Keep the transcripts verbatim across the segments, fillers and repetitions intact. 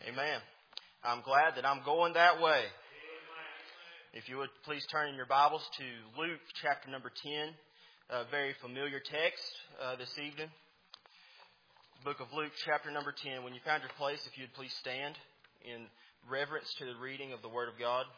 Amen. I'm glad that I'm going that way. If you would please turn in your Bibles to Luke chapter number ten, a very familiar text uh, this evening. Book of Luke chapter number ten. When you found your place, if you would please stand in reverence to the reading of the Word of God.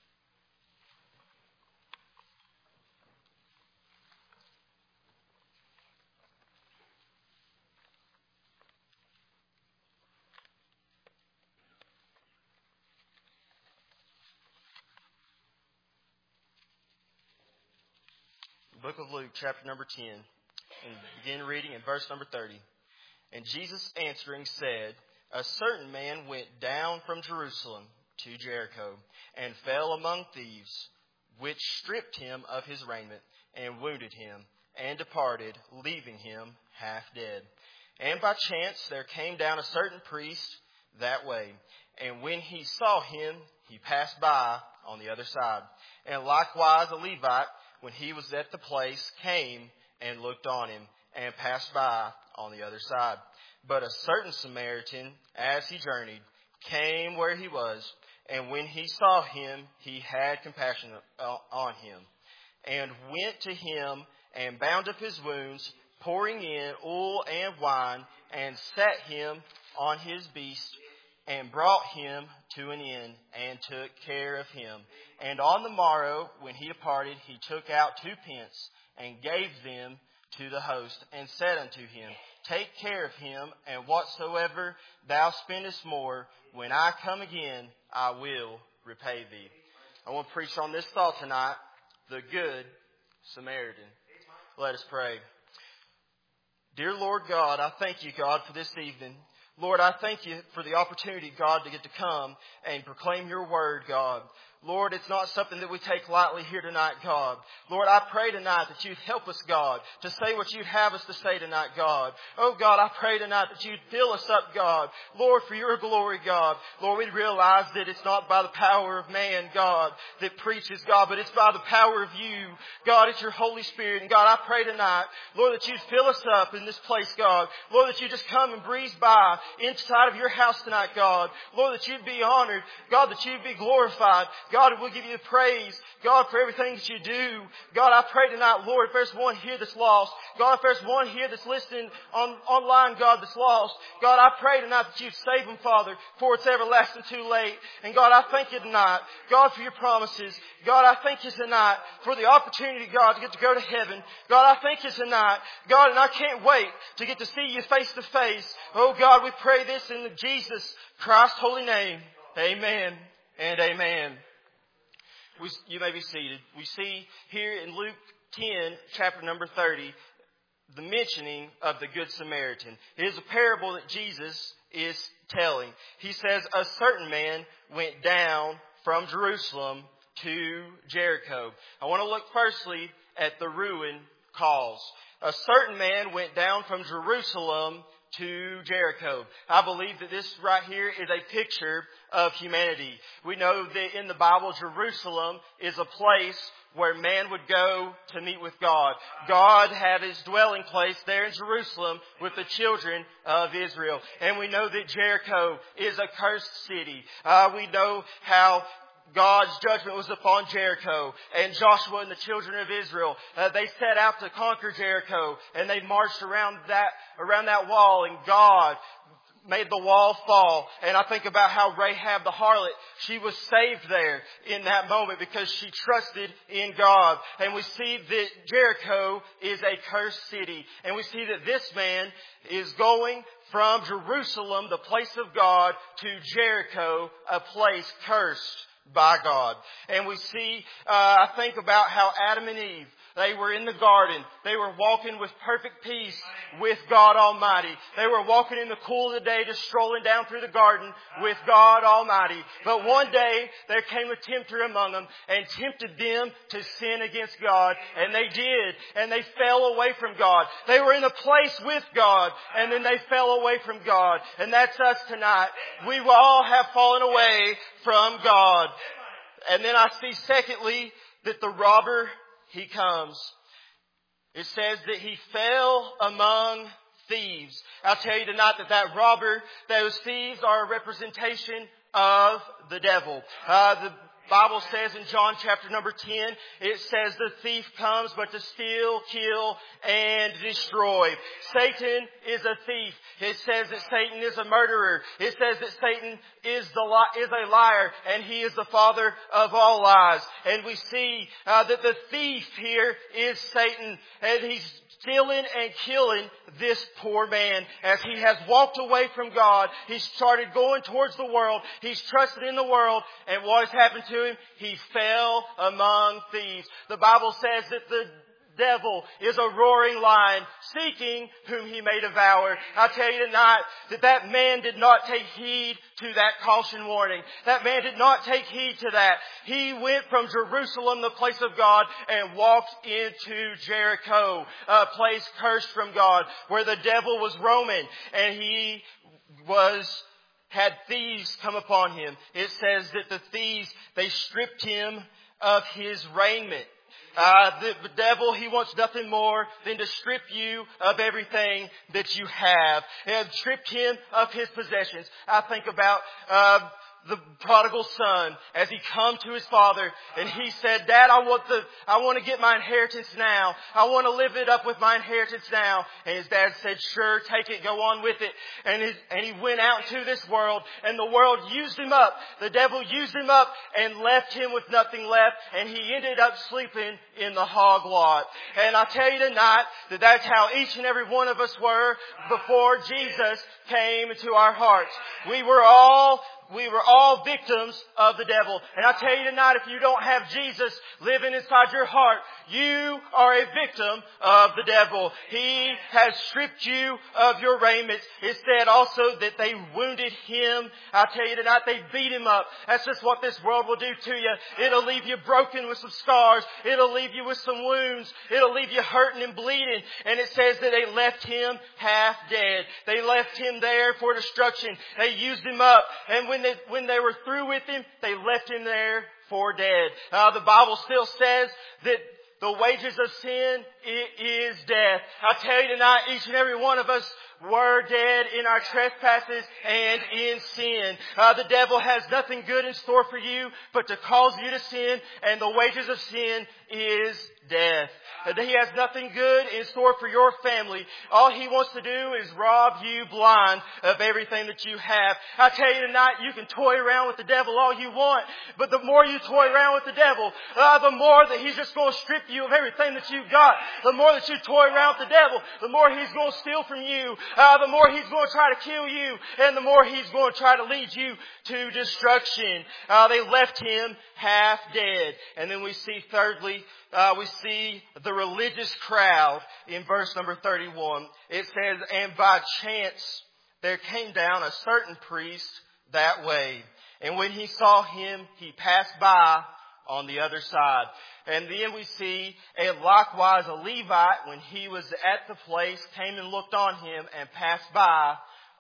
Book of Luke, chapter number ten, and begin reading in verse number thirty. And Jesus answering said, A certain man went down from Jerusalem to Jericho, and fell among thieves, which stripped him of his raiment, and wounded him, and departed, leaving him half dead. And by chance there came down a certain priest that way, and when he saw him, he passed by on the other side. And likewise a Levite, when he was at the place, came and looked on him, and passed by on the other side. But a certain Samaritan, as he journeyed, came where he was, and when he saw him, he had compassion on him, and went to him, and bound up his wounds, pouring in oil and wine, and sat him on his beast, and brought him to an inn, and took care of him. And on the morrow, when he departed, he took out two pence, and gave them to the host, and said unto him, Take care of him, and whatsoever thou spendest more, when I come again, I will repay thee. I want to preach on this thought tonight, the Good Samaritan. Let us pray. Dear Lord God, I thank you, God, for this evening. Lord, I thank you for the opportunity, God, to get to come and proclaim your word, God. Lord, it's not something that we take lightly here tonight, God. Lord, I pray tonight that you'd help us, God, to say what you'd have us to say tonight, God. Oh, God, I pray tonight that you'd fill us up, God. Lord, for your glory, God. Lord, we realize that it's not by the power of man, God, that preaches, God, but it's by the power of you. God, it's your Holy Spirit. And God, I pray tonight, Lord, that you'd fill us up in this place, God. Lord, that you just come and breeze by inside of your house tonight, God. Lord, that you'd be honored. God, that you'd be glorified. God, we'll give you the praise, God, for everything that you do. God, I pray tonight, Lord, if there's one here that's lost, God, if there's one here that's listening on online, God, that's lost, God, I pray tonight that you'd save them, Father, for it's everlasting too late. And God, I thank you tonight, God, for your promises. God, I thank you tonight for the opportunity, God, to get to go to heaven. God, I thank you tonight, God, and I can't wait to get to see you face to face. Oh, God, we pray this in Jesus Christ's holy name. Amen and amen. We, you may be seated. We see here in Luke ten, chapter number thirty, the mentioning of the Good Samaritan. It is a parable that Jesus is telling. He says, a certain man went down from Jerusalem to Jericho. I want to look firstly at the ruin cause. A certain man went down from Jerusalem to Jericho. I believe that this right here is a picture of humanity. We know that in the Bible, Jerusalem is a place where man would go to meet with God. God had his dwelling place there in Jerusalem with the children of Israel. And we know that Jericho is a cursed city. Uh, we know how God's judgment was upon Jericho, and Joshua and the children of Israel, uh, they set out to conquer Jericho, and they marched around that, around that wall, and God made the wall fall. And I think about how Rahab the harlot, she was saved there in that moment because she trusted in God. And we see that Jericho is a cursed city, and we see that this man is going from Jerusalem, the place of God, to Jericho, a place cursed by God. And we see, uh, I think about how Adam and Eve, they were in the garden. They were walking with perfect peace with God Almighty. They were walking in the cool of the day, just strolling down through the garden with God Almighty. But one day, there came a tempter among them and tempted them to sin against God. And they did. And they fell away from God. They were in a place with God, and then they fell away from God. And that's us tonight. We all have fallen away from God. And then I see, secondly, that the robber, he comes. It says that he fell among thieves. I'll tell you tonight that that robber, those thieves are a representation of the devil. Uh, the Bible says in John chapter number ten, it says the thief comes but to steal, kill, and destroy. Satan is a thief. It says that Satan is a murderer. It says that Satan is the li- is a liar, and he is the father of all lies. And we see uh, that the thief here is Satan, and he's stealing and killing this poor man as he has walked away from God. He's started going towards the world. He's trusted in the world. And what has happened to him? He fell among thieves. The Bible says that the devil is a roaring lion, seeking whom he may devour. I tell you tonight that that man did not take heed to that caution warning. That man did not take heed to that. He went from Jerusalem, the place of God, and walked into Jericho, a place cursed from God, where the devil was roaming, and he was had thieves come upon him. It says that the thieves, they stripped him of his raiment. Uh, the, the devil, he wants nothing more than to strip you of everything that you have. And stripped him of his possessions. I think about uh, the prodigal son as he come to his father and he said, Dad, I want the, I want to get my inheritance now. I want to live it up with my inheritance now. And his dad said, sure, take it, go on with it. And his, and he went out into this world, and the world used him up. The devil used him up and left him with nothing left, and he ended up sleeping in the hog lot. And I tell you tonight that that's how each and every one of us were before Jesus came into our hearts. We were all We were all victims of the devil. And I tell you tonight, if you don't have Jesus living inside your heart, you are a victim of the devil. He has stripped you of your raiment. It said also that they wounded him. I tell you tonight, they beat him up. That's just what this world will do to you. It'll leave you broken with some scars. It'll leave you with some wounds. It'll leave you hurting and bleeding. And it says that they left him half dead. They left him there for destruction. They used him up. And when When they, when they were through with him, they left him there for dead. Uh, the Bible still says that the wages of sin is death. I tell you tonight, each and every one of us were dead in our trespasses and in sin. Uh, the devil has nothing good in store for you but to cause you to sin, and the wages of sin is death. He has nothing good in store for your family. All he wants to do is rob you blind of everything that you have. I tell you tonight, you can toy around with the devil all you want, but the more you toy around with the devil, uh, the more that he's just going to strip you of everything that you've got. The more that you toy around with the devil, the more he's going to steal from you. Uh, the more he's going to try to kill you, and the more he's going to try to lead you to destruction. Uh, they left him half dead. And then we see thirdly, Uh, we see the religious crowd in verse number thirty-one. It says, and by chance there came down a certain priest that way. And when he saw him, he passed by on the other side. And then we see, and likewise a Levite, when he was at the place, came and looked on him and passed by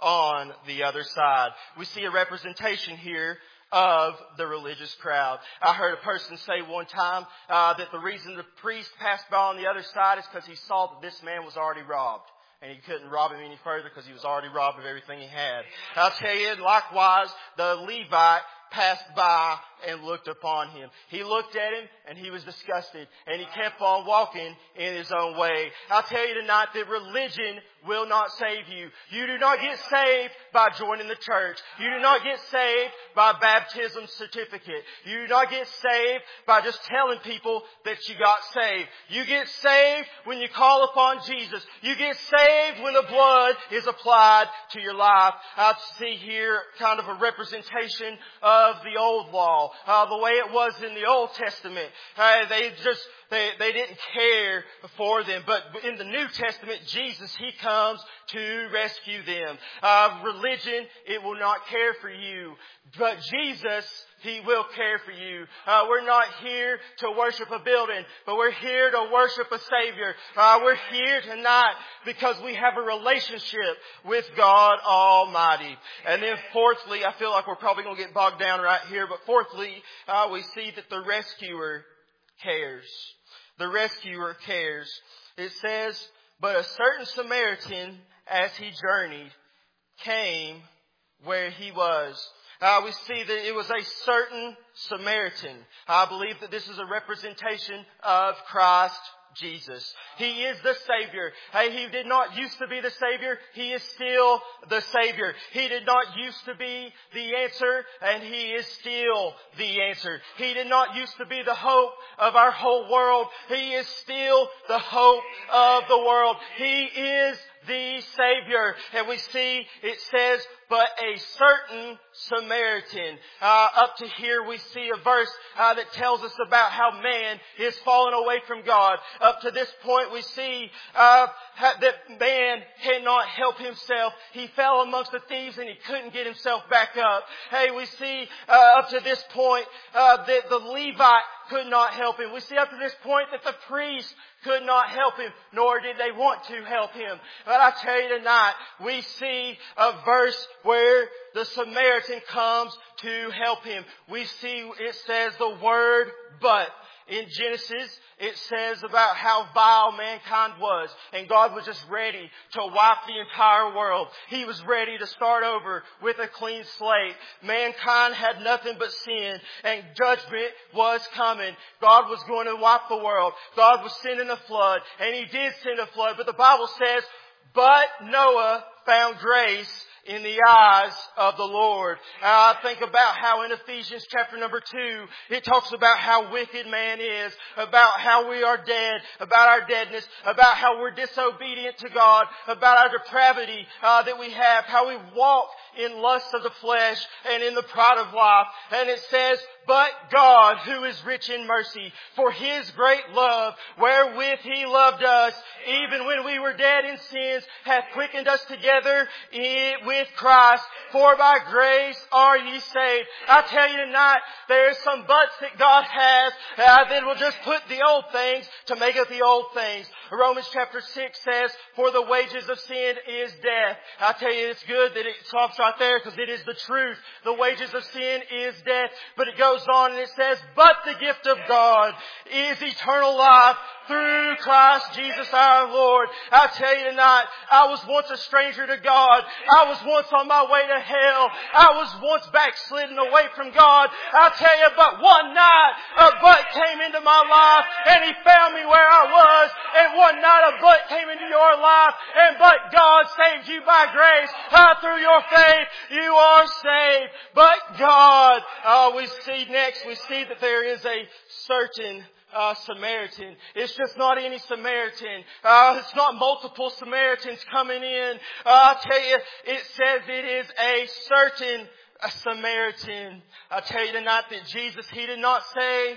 on the other side. We see a representation here of the religious crowd. I heard a person say one time uh, that the reason the priest passed by on the other side is because he saw that this man was already robbed. And he couldn't rob him any further because he was already robbed of everything he had. I'll tell you, likewise, the Levite passed by and looked upon him. He looked at him and he was disgusted, and he kept on walking in his own way. I'll tell you tonight that religion will not save you. You do not get saved by joining the church. You do not get saved by baptism certificate. You do not get saved by just telling people that you got saved. You get saved when you call upon Jesus. You get saved when the blood is applied to your life. I see here kind of a representation of the old law. Uh, the way it was in the Old Testament. Uh, they just, they, they didn't care for them. But in the New Testament, Jesus, He comes to rescue them. Uh, religion, it will not care for you. But Jesus, He will care for you. Uh, we're not here to worship a building, but we're here to worship a Savior. Uh, we're here tonight because we have a relationship with God Almighty. And then fourthly, I feel like we're probably going to get bogged down right here, but fourthly, uh, we see that the rescuer cares. The rescuer cares. It says, but a certain Samaritan, as he journeyed, came where he was. Uh, we see that it was a certain Samaritan. I believe that this is a representation of Christ Jesus. He is the Savior. Hey, He did not used to be the Savior. He is still the Savior. He did not used to be the answer, and He is still the answer. He did not used to be the hope of our whole world. He is still the hope of the world. He is the Savior. And we see it says, but a certain Samaritan. Uh, up to here we see a verse uh, that tells us about how man is fallen away from God. Up to this point we see uh, that man cannot help himself. He fell amongst the thieves and he couldn't get himself back up. Hey, we see uh, up to this point uh, that the Levite could not help him. We see up to this point that the priest could not help him, nor did they want to help him. But I tell you tonight, we see a verse where the Samaritan comes to help him. We see it says the word but. In Genesis, it says about how vile mankind was. And God was just ready to wipe the entire world. He was ready to start over with a clean slate. Mankind had nothing but sin. And judgment was coming. God was going to wipe the world. God was sending a flood. And He did send a flood. But the Bible says, but Noah found grace in the eyes of the Lord. Uh, I think about how in Ephesians chapter number two, it talks about how wicked man is, about how we are dead, about our deadness, about how we're disobedient to God, about our depravity uh, that we have, how we walk in lust of the flesh and in the pride of life. And it says, but God, who is rich in mercy, for His great love, wherewith He loved us, even when we were dead in sins, hath quickened us together in, with Christ. For by grace are ye saved. I tell you tonight, there's some buts that God has uh, that will just put the old things to make up the old things. Romans chapter six says, for the wages of sin is death. I tell you, it's good that it stops right there because it is the truth. The wages of sin is death. But it goes on and it says, but the gift of God is eternal life through Christ Jesus our Lord. I tell you tonight, I was once a stranger to God. I was once on my way to hell. I was once backslidden away from God. I tell you, but one night a butt came into my life and He found me where I was. And one night a butt came into your life and but God saved you by grace. Uh, through your faith, you are saved. But God, uh, we see next, we see that there is a certain Uh, Samaritan. It's just not any Samaritan. Uh, it's not multiple Samaritans coming in. Uh, I tell you, it says it is a certain a Samaritan. I tell you tonight that Jesus, He did not say,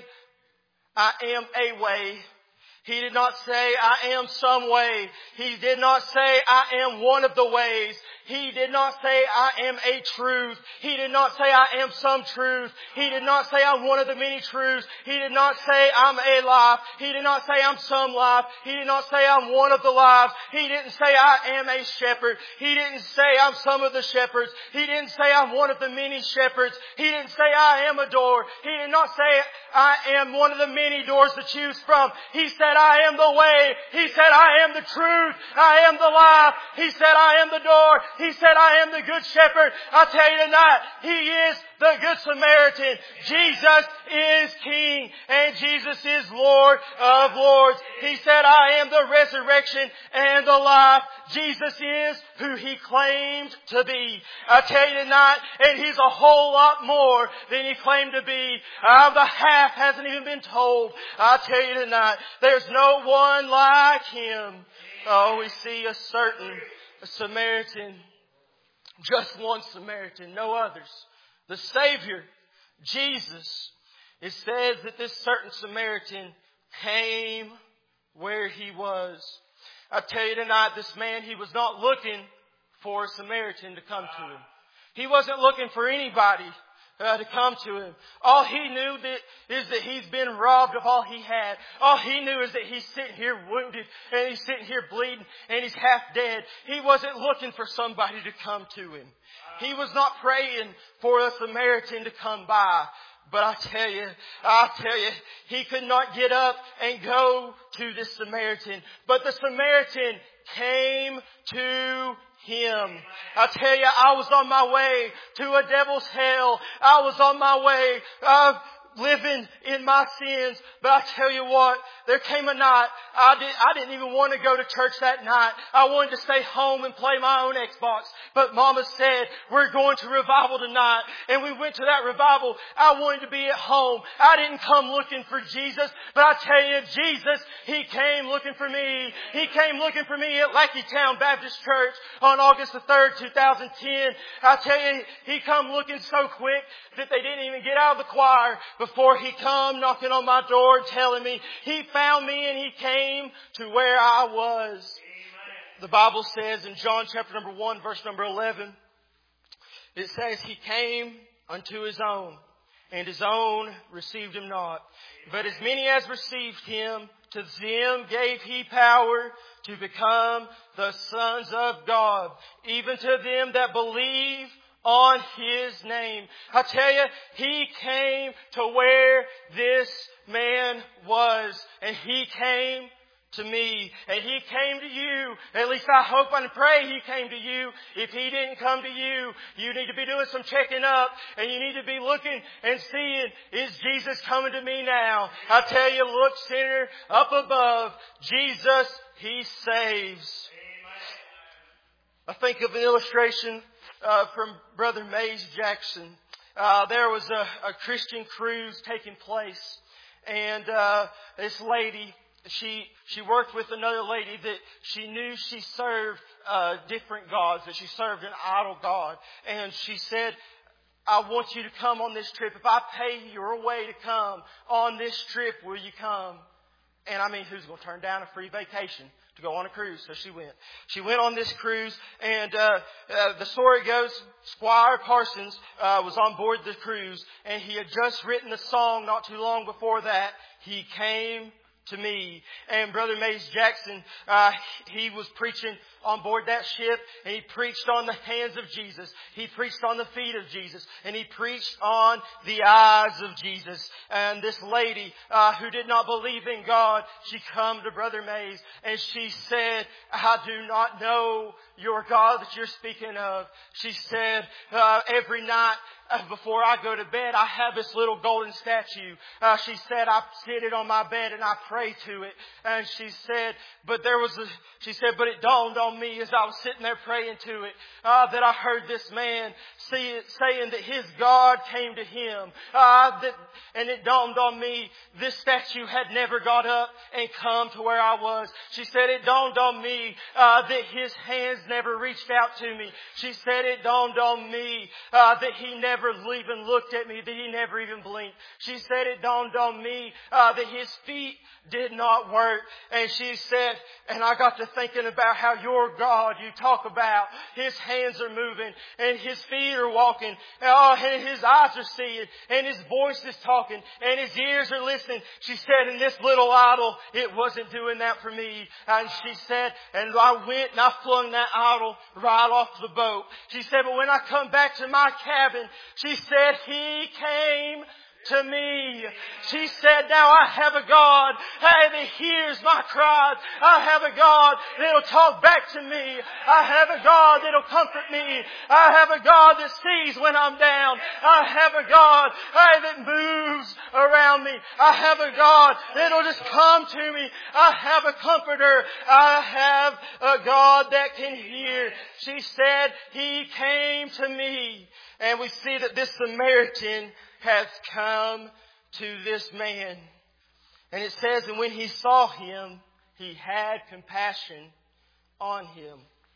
I am a way. He did not say, I am some way. He did not say, I am one of the ways. He did not say, I am a truth. He did not say, I am some truth. He did not say, I'm one of the many truths. He did not say, I'm a life. He did not say, I'm some life. He did not say, I'm one of the lives. He didn't say, I am a shepherd. He didn't say, I'm some of the shepherds. He didn't say, I'm one of the many shepherds. He didn't say, I am a door. He did not say, I am one of the many doors to choose from. He said, I am the way. He said, I am the truth. I am the life. He said, I am the door. He said, I am the good shepherd. I tell you tonight, He is the good Samaritan. Jesus is King and Jesus is Lord of Lords. He said, I am the resurrection and the life. Jesus is who He claimed to be. I tell you tonight, and He's a whole lot more than He claimed to be. Uh, the half hasn't even been told. I tell you tonight, there's no one like Him. Oh, we see a certain a Samaritan. Just one Samaritan, no others. The Savior, Jesus. It says that this certain Samaritan came where He was. I tell you tonight, this man, he was not looking for a Samaritan to come to him. He wasn't looking for anybody Uh, to come to him. All he knew that is that he's been robbed of all he had. All he knew is that he's sitting here wounded and he's sitting here bleeding and he's half dead. He wasn't looking for somebody to come to him. He was not praying for a Samaritan to come by. But I tell you, I tell you, he could not get up and go to this Samaritan. But the Samaritan came to him. I tell you, I was on my way to a devil's hell. I was on my way, uh, living in my sins. But I tell you what, there came a night, I, did, I didn't even want to go to church that night. I wanted to stay home and play my own Xbox. But Mama said, we're going to revival tonight. And we went to that revival. I wanted to be at home. I didn't come looking for Jesus. But I tell you, Jesus, He came looking for me. He came looking for me at Lackey Town Baptist Church on August the third, two thousand ten. I tell you, He come looking so quick that they didn't even get out of the choir before He come knocking on my door and telling me. He found me and He came to where I was. Amen. The Bible says in John chapter number one, verse number eleven, it says, He came unto His own, and His own received Him not. But as many as received Him, to them gave He power to become the sons of God, even to them that believe on His name. I tell you, He came to where this man was. And He came to me. And He came to you. At least I hope and pray He came to you. If He didn't come to you, you need to be doing some checking up. And you need to be looking and seeing, is Jesus coming to me now? I tell you, look, sinner, up above, Jesus, He saves. I think of an illustration Uh, from Brother Mays Jackson. Uh, there was a, a Christian cruise taking place, and uh, this lady, she she worked with another lady that she knew she served uh, different gods, that she served an idol god, and she said, I want you to come on this trip. If I pay your way to come on this trip, will you come? And I mean, who's going to turn down a free vacation to go on a cruise? So she went. She went on this cruise, and uh, uh, the story goes, Squire Parsons uh, was on board the cruise, and he had just written a song not too long before that. He came to me. And Brother Mays Jackson, uh, he was preaching on board that ship, and he preached on the hands of Jesus. He preached on the feet of Jesus, and he preached on the eyes of Jesus. And this lady, uh, who did not believe in God, she come to Brother Mays, and she said, I do not know your God that you're speaking of. She said, uh, every night, Uh, before I go to bed, I have this little golden statue. Uh, she said, I sit it on my bed and I pray to it. And she said, but there was a, she said, but it dawned on me as I was sitting there praying to it, uh, that I heard this man see it, saying that his God came to him. Uh, that, and it dawned on me, this statue had never got up and come to where I was. She said, it dawned on me, uh, that his hands never reached out to me. She said, it dawned on me, uh, that he never Never even looked at me, that he never even blinked. She said it dawned on me uh, that his feet did not work. And she said, and I got to thinking about how your God you talk about, his hands are moving and his feet are walking, oh, and his eyes are seeing and his voice is talking and his ears are listening. She said, and this little idol, it wasn't doing that for me. And she said, and I went and I flung that idol right off the boat. She said, but when I come back to my cabin, she said, He came to me. She said, now I have a God hey, that hears my cries. I have a God that'll talk back to me. I have a God that'll comfort me. I have a God that sees when I'm down. I have a God hey, that moves around me. I have a God that'll just come to me. I have a comforter. I have a God that can hear. She said, He came to me. And we see that this Samaritan has come to this man. And it says, and when he saw him, he had compassion on him.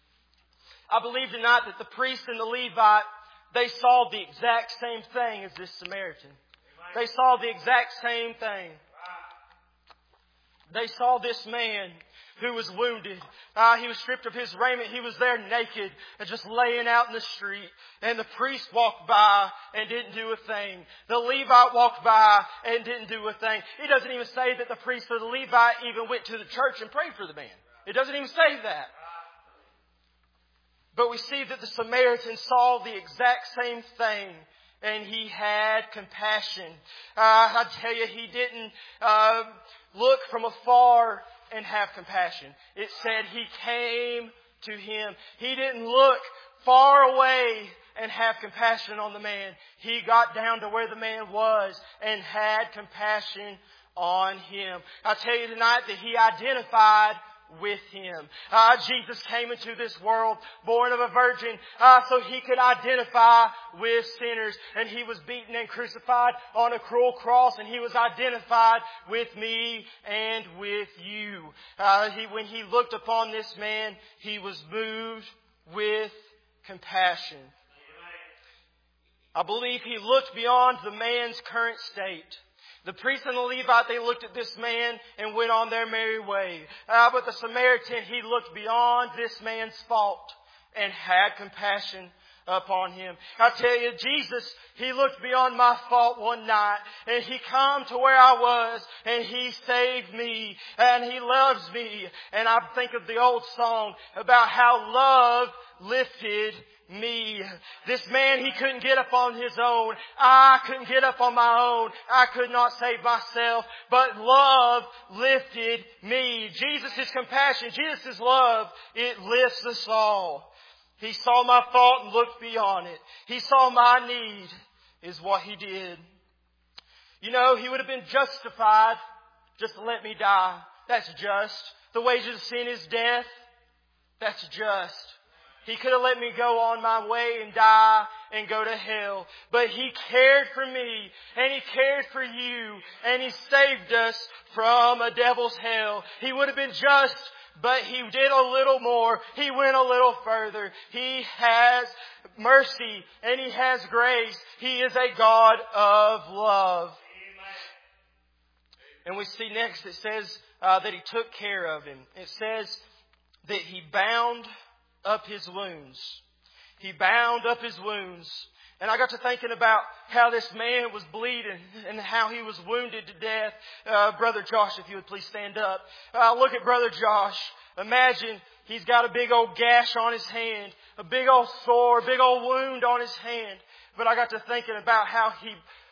I believe tonight that the priest and the Levite, they saw the exact same thing as this Samaritan. They saw the exact same thing. They saw this man who was wounded. Uh, he was stripped of his raiment. He was there naked and just laying out in the street. And the priest walked by and didn't do a thing. The Levite walked by and didn't do a thing. It doesn't even say that the priest or the Levite even went to the church and prayed for the man. It doesn't even say that. But we see that the Samaritan saw the exact same thing and He had compassion. Uh, I tell you, He didn't uh, look from afar and have compassion. It said He came to him. He didn't look far away and have compassion on the man. He got down to where the man was and had compassion on him. I tell you tonight that He identified with him. Uh, Jesus came into this world born of a virgin uh, so He could identify with sinners. And He was beaten and crucified on a cruel cross, and He was identified with me and with you. Uh, he, when He looked upon this man, He was moved with compassion. I believe He looked beyond the man's current state. The priest and the Levite, they looked at this man and went on their merry way. Uh, but the Samaritan, he looked beyond this man's fault and had compassion upon him. I tell you, Jesus, He looked beyond my fault one night, and He come to where I was, and He saved me, and He loves me. And I think of the old song about how love lifted me. This man, he couldn't get up on his own. I couldn't get up on my own. I could not save myself. But love lifted me. Jesus' compassion, Jesus' love, it lifts us all. He saw my fault and looked beyond it. He saw my need, is what He did. You know, He would have been justified just to let me die. That's just. The wages of sin is death. That's just. He could have let me go on my way and die and go to hell. But He cared for me, and He cared for you, and He saved us from a devil's hell. He would have been just, but He did a little more. He went a little further. He has mercy and He has grace. He is a God of love. And we see next it says uh, that He took care of him. It says that He bound up his wounds. He bound up his wounds. And I got to thinking about how this man was bleeding and how he was wounded to death. Uh, Brother Josh, if you would please stand up. Uh, look at Brother Josh. Imagine he's got a big old gash on his hand, a big old sore, a big old wound on his hand. But I got to thinking about how he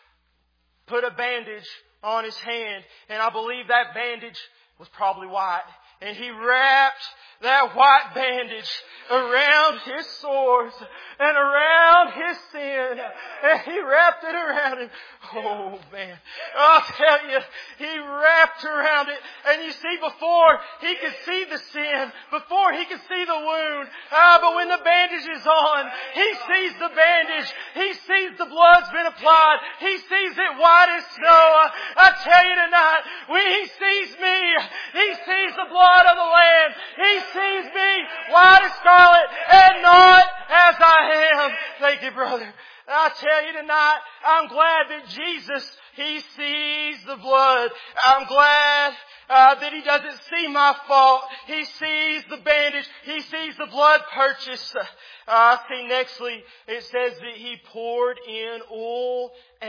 put a bandage on his hand. And I believe that bandage was probably white. And He wrapped that white bandage around his sores and around his sin. And He wrapped it around him. Oh, man. I'll tell you, He wrapped around it. And you see, before He could see the sin, before He could see the wound, ah, but when the bandage is on, He sees the bandage. He sees the blood's been applied. He sees it white as snow. I tell you tonight, when He sees me, He sees the blood of the Lamb. He sees me white as scarlet and not as I am. Thank you, brother. I tell you tonight, I'm glad that Jesus, He sees the blood. I'm glad uh, that He doesn't see my fault. He sees the bandage. He sees the blood purchase. Uh, I see nextly, it says that He poured in oil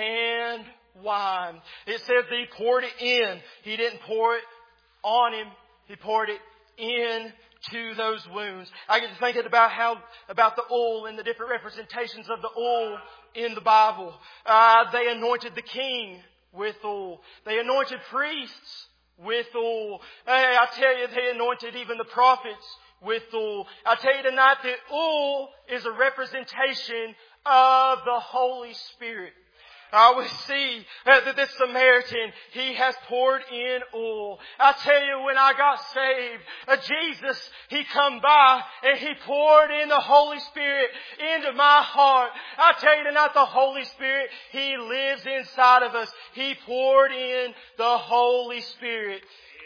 and wine. It says that He poured it in. He didn't pour it on him. He poured it in to those wounds. I get to thinking about how, about the oil and the different representations of the oil in the Bible. Uh, they anointed the king with oil. They anointed priests with oil. Hey, I tell you, they anointed even the prophets with oil. I tell you tonight that oil is a representation of the Holy Spirit. I would see that this Samaritan, he has poured in oil. I tell you, when I got saved, uh, Jesus, He come by and He poured in the Holy Spirit into my heart. I tell you tonight, the Holy Spirit, He lives inside of us. He poured in the Holy Spirit.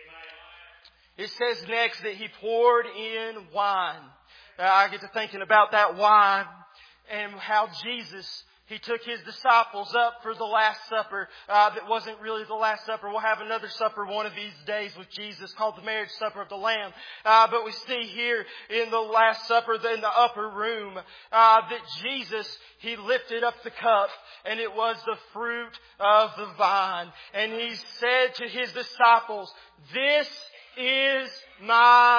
It says next that He poured in wine. Uh, I get to thinking about that wine and how Jesus, He took His disciples up for the Last Supper. Uh, that wasn't really the Last Supper. We'll have another supper one of these days with Jesus called the Marriage Supper of the Lamb. Uh, but we see here in the Last Supper, in the upper room, uh, that Jesus, He lifted up the cup, and it was the fruit of the vine. And He said to His disciples, "This is my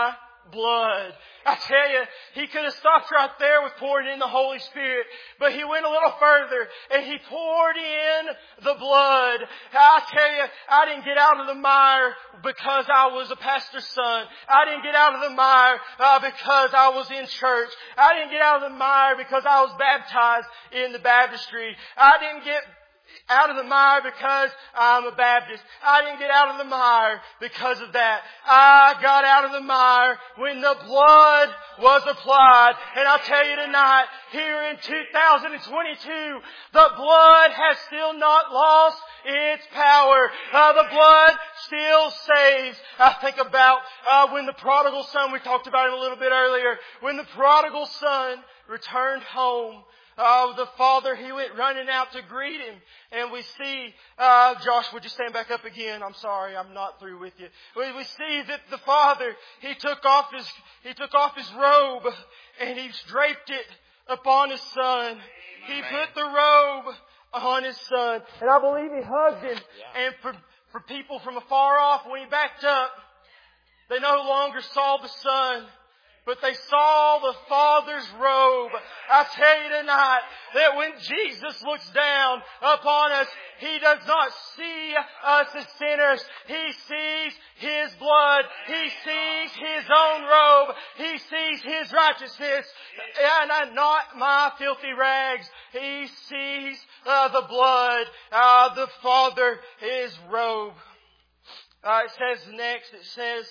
blood. I tell you, He could have stopped right there with pouring in the Holy Spirit, but He went a little further and He poured in the blood. I tell you, I didn't get out of the mire because I was a pastor's son. I didn't get out of the mire uh, because I was in church. I didn't get out of the mire because I was baptized in the baptistry. I didn't get out of the mire because I'm a Baptist. I didn't get out of the mire because of that. I got out of the mire when the blood was applied. And I'll tell you tonight, here in two thousand twenty-two, the blood has still not lost its power. Uh, the blood still saves. I think about uh, when the prodigal son, we talked about him a little bit earlier, when the prodigal son returned home. Uh, the father, he went running out to greet him. And we see, uh, Josh, would you stand back up again? I'm sorry, I'm not through with you. We, we see that the father, he took off his, he took off his robe and he draped it upon his son. He put the robe on his son. And I believe he hugged him. And for, for people from afar off, when he backed up, they no longer saw the son, but they saw the Father's robe. I tell you tonight that when Jesus looks down upon us, He does not see us as sinners. He sees His blood. He sees His own robe. He sees His righteousness and not my filthy rags. He sees uh, the blood, uh, the Father, His robe. Uh, it says next, it says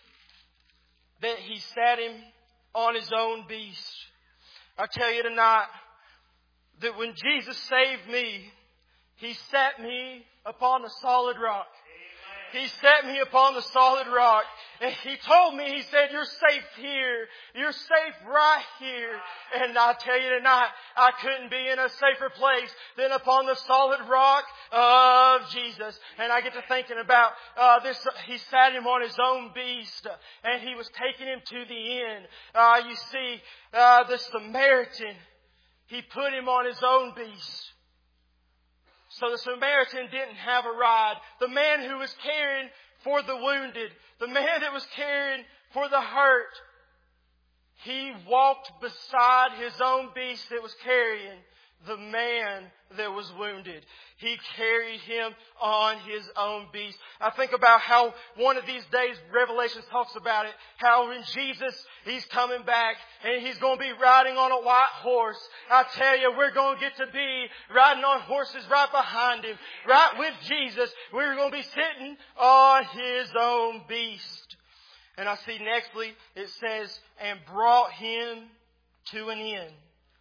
that He sat Him on His own beast. I tell you tonight that when Jesus saved me, He set me upon a solid rock. He set me upon the solid rock. And He told me, He said, you're safe here. You're safe right here. And I tell you tonight, I couldn't be in a safer place than upon the solid rock of Jesus. And I get to thinking about uh, this. He sat Him on His own beast. And He was taking him to the inn. Uh, you see, uh, the Samaritan, He put him on His own beast. So the Samaritan didn't have a ride. The man who was caring for the wounded, the man that was caring for the hurt, he walked beside his own beast that was carrying the man that was wounded. He carried him on His own beast. I think about how one of these days, Revelation talks about it, how when Jesus, He's coming back and He's going to be riding on a white horse. I tell you, we're going to get to be riding on horses right behind Him, right with Jesus. We're going to be sitting on His own beast. And I see nextly, it says, and brought him to an end.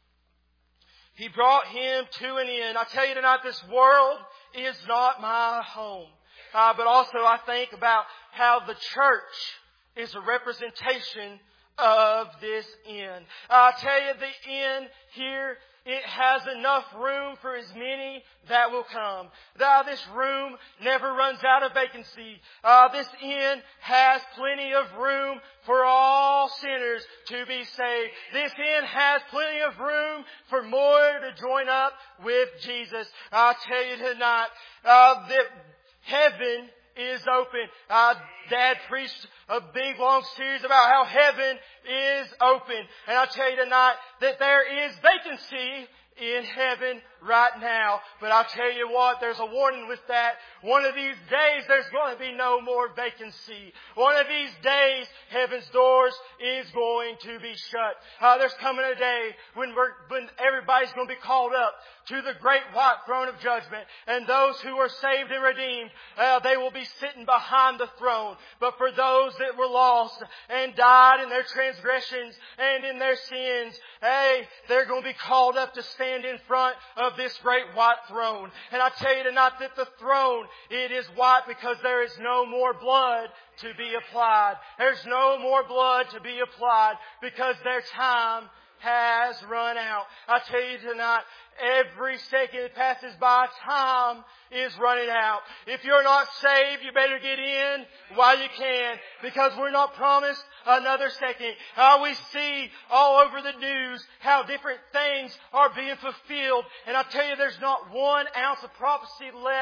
He brought him to an end. I tell you tonight, this world is not my home. Uh, but also I think about how the church is a representation of this inn. I tell you, the inn here, it has enough room for as many that will come. Uh, this room never runs out of vacancy. Uh, this inn has plenty of room for all sinners to be saved. This inn has plenty of room for more to join up with Jesus. I tell you tonight uh, that heaven is open. Uh, Dad preached a big long series about how heaven is open. And I tell you tonight that there is vacancy in heaven right now. But I'll tell you what, there's a warning with that. One of these days, there's going to be no more vacancy. One of these days, heaven's doors is going to be shut. Uh, there's coming a day when, we're, when everybody's going to be called up to the great white throne of judgment. And those who are saved and redeemed, uh, they will be sitting behind the throne. But for those that were lost and died in their transgressions and in their sins, hey, they're going to be called up to stand in front of this great white throne. And I tell you tonight that the throne, it is white because there is no more blood to be applied. There's no more blood to be applied because their time has run out. I tell you tonight, every second that passes by, time is running out. If you're not saved, you better get in while you can, because we're not promised another second. Uh, we see all over the news how different things are being fulfilled. And I tell you, there's not one ounce of prophecy left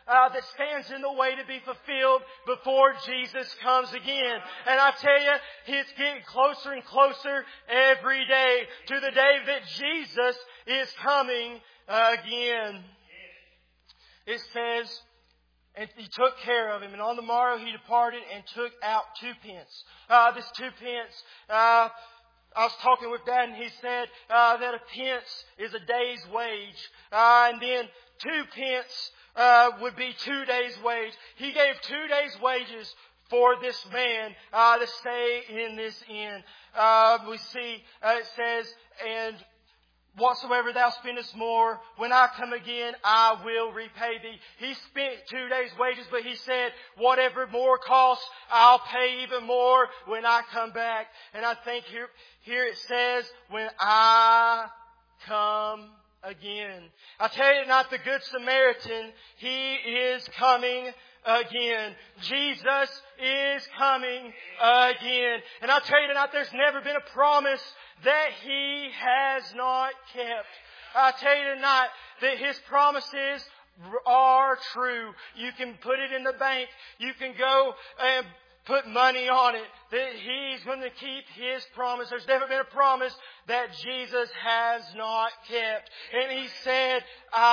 uh, that stands in the way to be fulfilled before Jesus comes again. And I tell you, it's getting closer and closer every day to the day that Jesus is coming again. It says, and he took care of him, and on the morrow he departed and took out two pence. Uh, this two pence, uh, I was talking with Dad, and he said uh, that a pence is a day's wage. Uh, and then two pence uh, would be two days' wage. He gave two days' wages for this man uh, to stay in this inn. Uh, we see uh, it says, and whatsoever thou spendest more, when I come again, I will repay thee. He spent two days' wages, but he said, whatever more costs, I'll pay even more when I come back. And I think here, here it says, when I come again. I tell you not, the Good Samaritan, he is coming again. Jesus is coming again. And I tell you tonight, there's never been a promise that He has not kept. I tell you tonight that His promises are true. You can put it in the bank. You can go and put money on it that He's going to keep His promise. There's never been a promise that Jesus has not kept. And He said,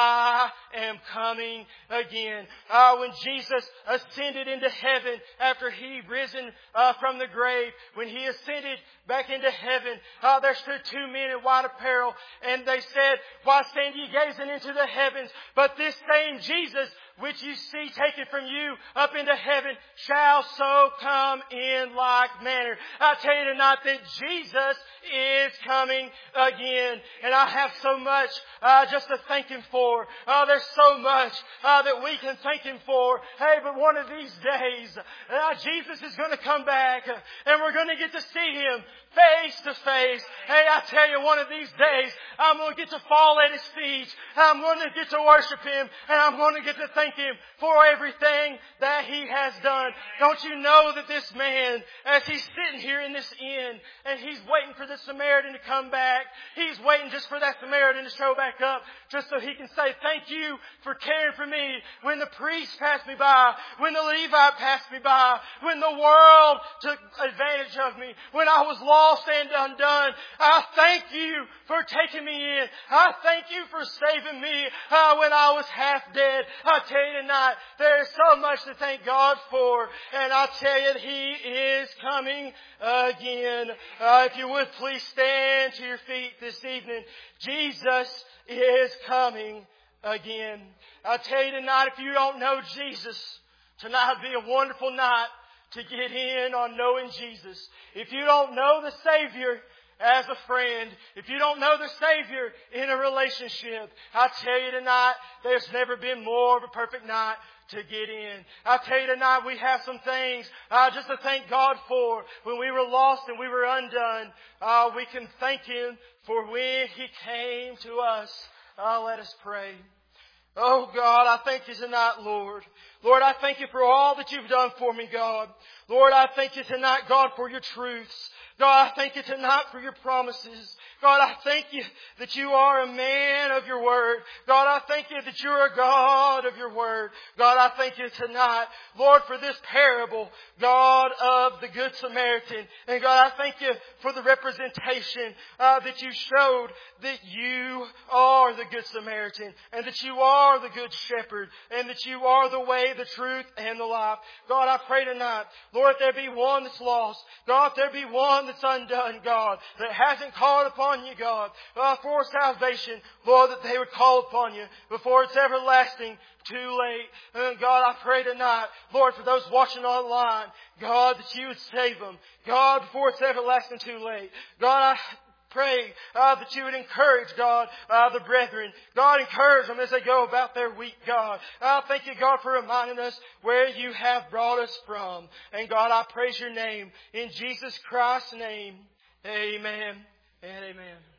I am coming again. Uh, when Jesus ascended into heaven after He risen uh, from the grave, when He ascended back into heaven, uh, there stood two men in white apparel, and they said, why stand ye gazing into the heavens? But this same Jesus, which you see taken from you up into heaven, shall so come in like manner. I tell you tonight that Jesus is coming again. And I have so much uh, just to thank Him for. Uh, there's so much uh, that we can thank Him for. Hey, but one of these days, uh, Jesus is going to come back, and we're going to get to see Him face to face. Hey, I tell you, one of these days, I'm going to get to fall at His feet. I'm going to get to worship Him, and I'm going to get to thank Him for everything that He has done. Don't you know that this man, as he's sitting here in this inn, and he's waiting for the Samaritan to come back, he's waiting just for that Samaritan to show back up, just so he can say, thank you for caring for me when the priest passed me by, when the Levite passed me by, when the world took advantage of me, when I was lost and undone. I thank you for taking me in. I thank you for saving me uh, when I was half dead. I tell you tonight, there is so much to thank God for, and I tell you, He is coming again. Uh, if you would please stand to your feet this evening. Jesus is coming again. I tell you tonight, if you don't know Jesus, tonight would be a wonderful night to get in on knowing Jesus. If you don't know the Savior as a friend, if you don't know the Savior in a relationship, I tell you tonight, there's never been more of a perfect night to get in. I tell you tonight, we have some things uh, just to thank God for. When we were lost and we were undone, uh, we can thank Him for when He came to us. Uh, let us pray. Oh God, I thank You tonight, Lord. Lord, I thank You for all that You've done for me, God. Lord, I thank You tonight, God, for Your truths. God, I thank You tonight for Your promises. God, I thank You that You are a man of Your word. God, I thank You that You're a God of Your word. God, I thank You tonight, Lord, for this parable, God, of the Good Samaritan. And God, I thank You for the representation uh, that You showed that You are the Good Samaritan, and that You are the Good Shepherd, and that You are the way, the truth, and the life. God, I pray tonight, Lord, if there be one that's lost, God, if there be one that's undone, God, that hasn't called upon You, God, uh, for salvation, Lord, that they would call upon You before it's everlasting too late. And God, I pray tonight, Lord, for those watching online, God, that You would save them. God, before it's everlasting too late. God, I pray uh, that You would encourage, God, uh, the brethren. God, encourage them as they go about their week, God. I thank You, God, for reminding us where You have brought us from. And God, I praise Your name. In Jesus Christ's name, amen and amen.